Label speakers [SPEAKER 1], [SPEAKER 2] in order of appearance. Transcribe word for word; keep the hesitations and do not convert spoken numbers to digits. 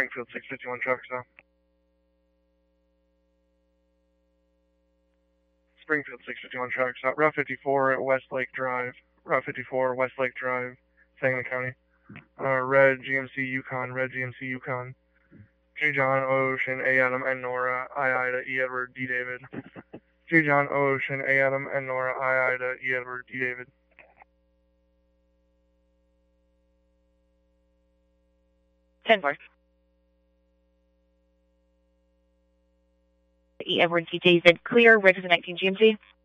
[SPEAKER 1] Springfield six fifty-one traffic stop. Springfield six fifty-one traffic stop. Route fifty-four at Westlake Drive. Route fifty-four, Westlake Drive, Sangamon County. Uh, red G M C Yukon, red G M C Yukon. G John, O Ocean, A Adam, N Nora, I Ida, E Edward, D David. G John, O Ocean, A Adam, N Nora, I Ida, E Edward, D David.
[SPEAKER 2] ten.
[SPEAKER 1] Bye.
[SPEAKER 2] E Edward, D David, clear, register nineteen G M C.